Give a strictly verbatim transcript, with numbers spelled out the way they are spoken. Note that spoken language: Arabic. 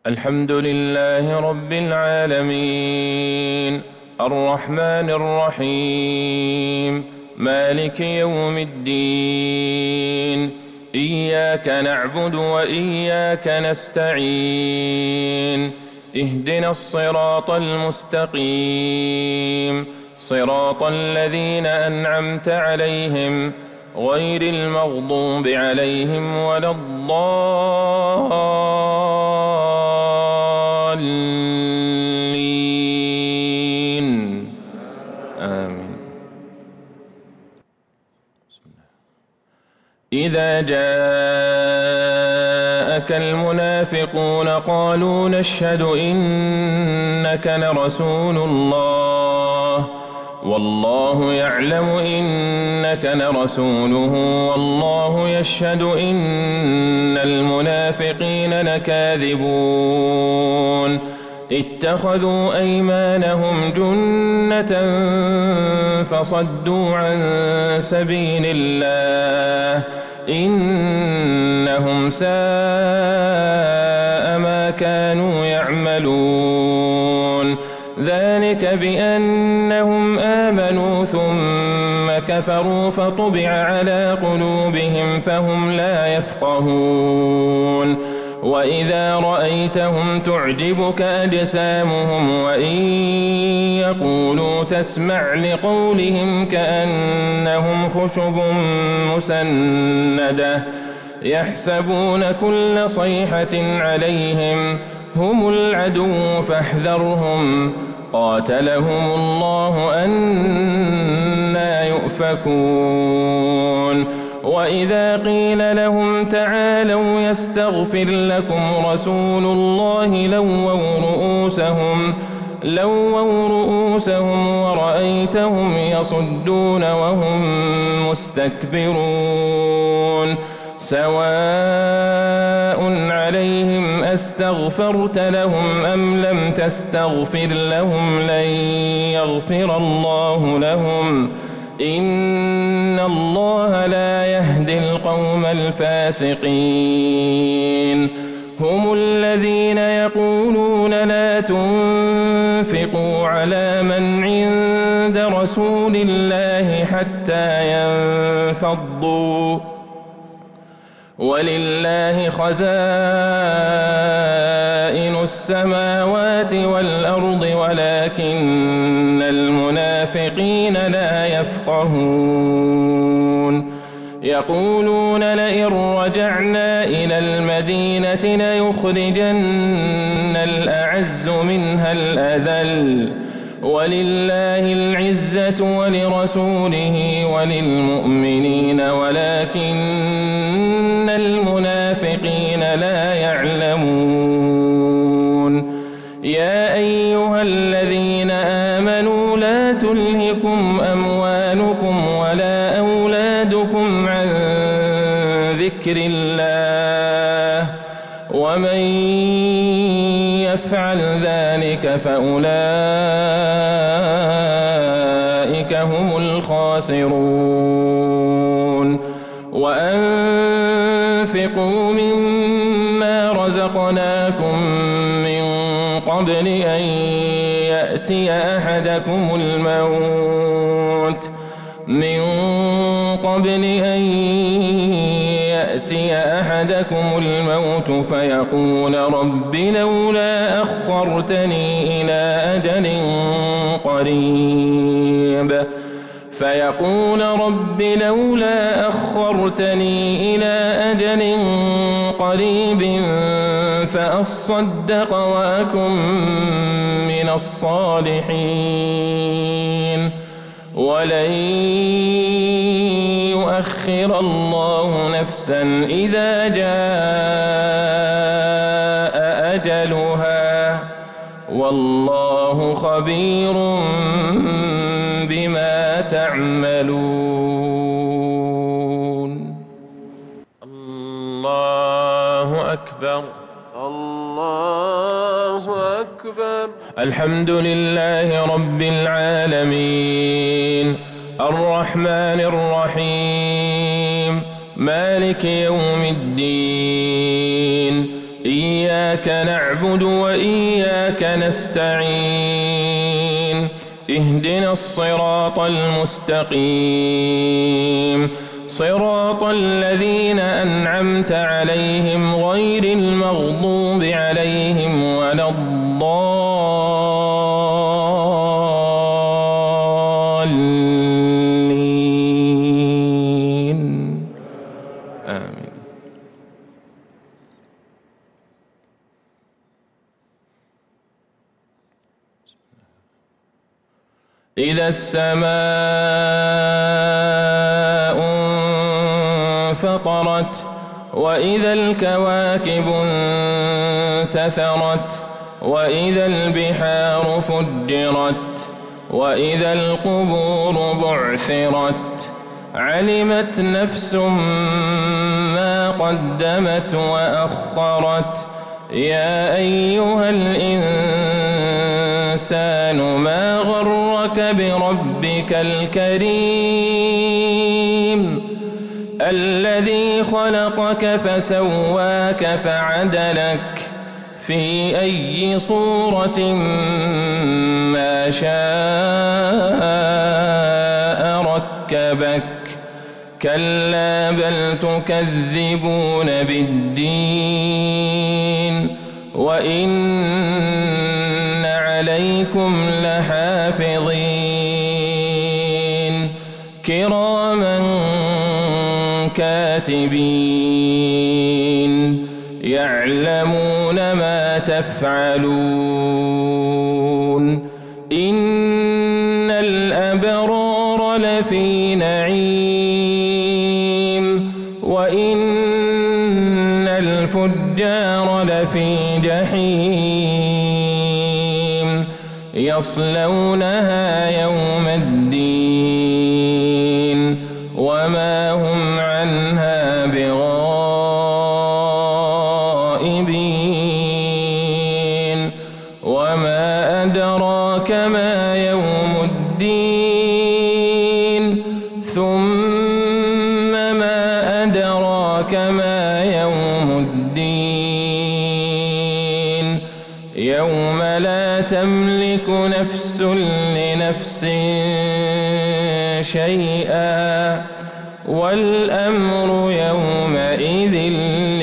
الحمد لله رب العالمين الرحمن الرحيم مالك يوم الدين إياك نعبد وإياك نستعين اهدنا الصراط المستقيم صراط الذين أنعمت عليهم غير المغضوب عليهم ولا الضالين آمين. إذا جاءك المنافقون قالوا نشهد إنك لرسول الله والله يعلم إنك لرسوله والله يشهد إن المنافقين لكاذبون اتخذوا أيمانهم جنة فصدوا عن سبيل الله إنهم ساء ما كانوا يعملون ذلك بأنهم آمنوا ثم كفروا فطبع على قلوبهم فهم لا يفقهون وإذا رأيتهم تعجبك أجسامهم وإن يقولوا تسمع لقولهم كأنهم خشب مسندة يحسبون كل صيحة عليهم هم العدو فاحذرهم قاتلهم الله أنى يؤفكون وإذا قيل لهم تعالوا يستغفر لكم رسول الله لووا رؤوسهم لووا رؤوسهم ورأيتهم يصدون وهم مستكبرون سواء عليهم أستغفرت لهم أم لم تستغفر لهم لن يغفر الله لهم إن الله لا يهدي القوم الفاسقين هم الذين يقولون لا تنفقوا على من عند رسول الله حتى ينفضوا ولله خزائن السماوات والأرض ولكن المنافقين لا يفقهون يقولون لئن رجعنا إلى المدينة ليخرجن الأعز منها الأذل ولله العزة ولرسوله وللمؤمنين ولكن المنافقين لا يعلمون يا أيها الذين آمنوا لا تلهكم أموالكم ولا أولادكم عن ذكر الله ومن يفعل ذلك فأولئك هم الخاسرون وأنفقوا مما رزقناكم من قبل أن يأتي أحدكم الموت من قبل أن يأتي أحدكم الموت فيقول رب لولا أخرتني إلى أجل قريب فيقول رب لولا أخرتني إلى أجل قريب فأصدق وأكن من الصالحين ولن يؤخر الله نفسا إذا جاء أجلها والله خبير بما تعملون. الله أكبر الله أكبر. الحمد لله رب العالمين الرحمن الرحيم مالك يوم الدين إياك إياك نعبد وإياك نستعين اهدنا الصراط المستقيم صراط الذين أنعمت عليهم غير المغضوب عليهم ولا الضالين آمين. إذا السماء انفطرت وإذا الكواكب انتثرت وإذا البحار فجرت وإذا القبور بعثرت علمت نفس ما قدمت وأخرت يا أيها الإنسان ما غرك بربك الكريم الذي خلقك فسواك فعدلك في أي صورة ما شاء ركبك كلا بل تكذبون بالدين وإن عليكم لحافظين كراما كاتبين يعلمون ما تفعلون إن الأبرار لفي نعيم وإن الفجار لفي جحيم يصلونها يوم الدين وما هم عنها بغائبين وما أدراك ما يوم الدين ثم ما أدراك ما يوم الدين يوم لا تملك نفس لنفس شيئا والأمر يومئذ